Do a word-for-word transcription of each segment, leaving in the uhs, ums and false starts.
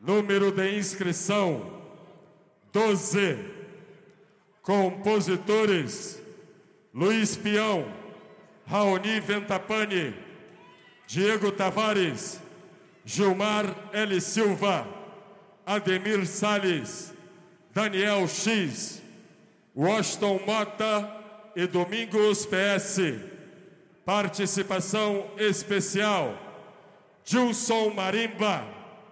Número de inscrição doze. Compositores: Luiz Pião, Raoni Ventapani, Diego Tavares, Gilmar L. Silva, Ademir Salles, Daniel X, Washington Mota e Domingos P S. Participação especial: Gilson Marimba.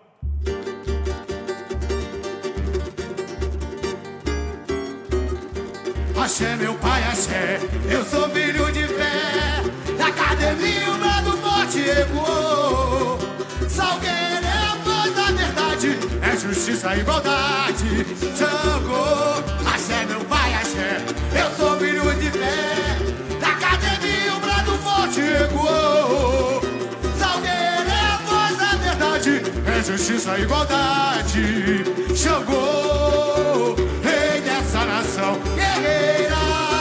Axé, meu pai, axé, eu sou filho de fé. Da academia o brado forte ecoou. Salgueiro é a voz da verdade, é justiça e igualdade. Xangô, axé, meu pai, axé, eu sou filho de fé. Da academia o brado forte ecoou. Salgueiro é a voz da verdade, é justiça e igualdade. Xangô, rei dessa nação guerreira,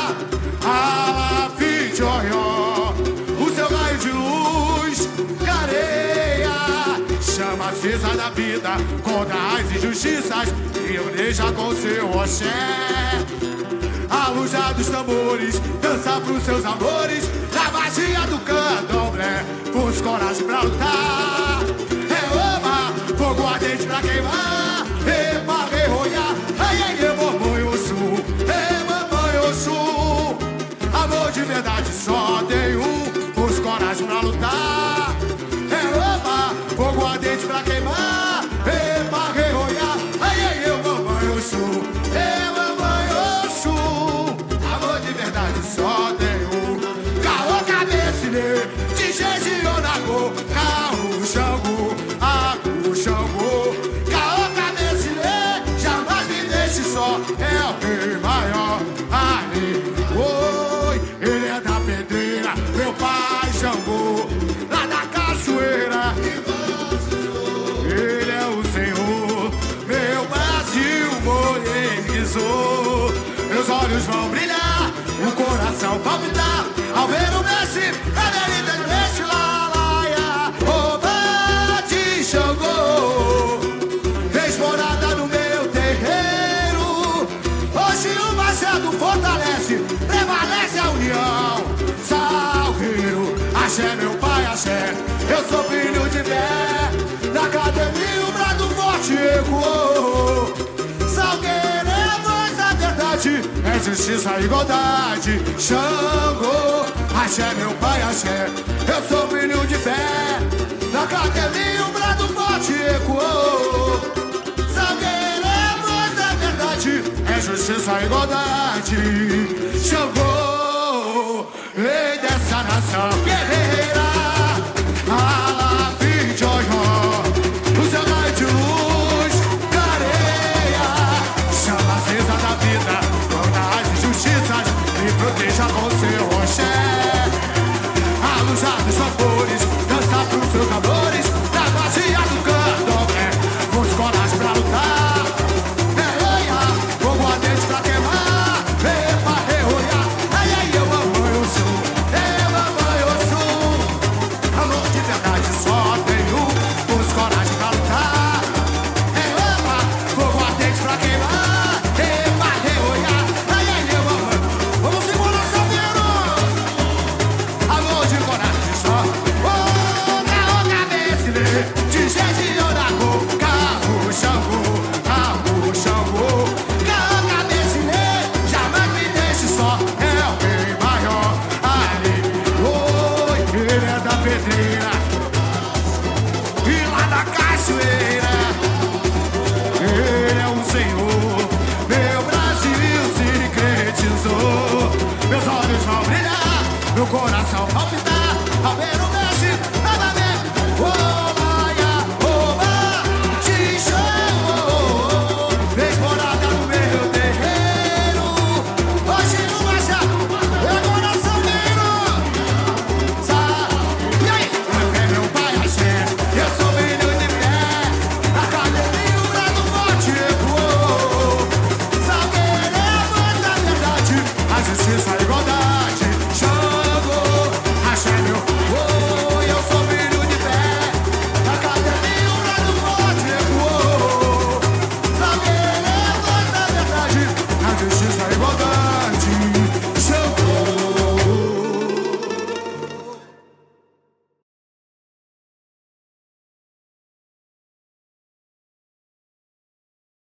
Alafim Oió, o seu raio de luz clareia, chama acesa da vida contra as injustiças e oreja com seu oxé. A luz já dos tambores dança pros seus amores, na magia do candomblé, pus coragem pra lutar. É oba, fogo ardente pra queimar, epa, reolhar, ai, ai, eu vou muito sul, ei, mamãe, eu sou. Amor de verdade só tem um, pus coragem pra lutar. É oba, fogo ardente pra queimar, epa, reolhar, ai, ai, eu, mamãe, eu sou, ei, mamãe, eu sou. Amor de verdade só tem um, caô, cabecilê, de jeje, onagô, carro, xangô, agu, xangô, caô, cabecilê, jamais me deixe só, é o rei maior, ali, oi, ele é da pedreira, meu pai Xangô, lá da cachoeira, ele é o Senhor, meu Brasil modernizou, meus olhos vão brilhar, o coração palpitar, ao ver o Messi, cadê ele deixa lá, laia, oba de Xangô, fez morada no meu terreiro, hoje o machado fortalece, prevalece a união, Salgueiro, axé, meu pai, axé, eu sou filho de fé, da academia o brado forte ecoou. Salgueiro é a voz da verdade, é justiça e igualdade. Xangô, axé, meu pai, axé, eu sou filho de fé, da academia o brado forte ecoou. Salgueiro é a voz da verdade, é justiça e igualdade. Xangô, rei dessa nação.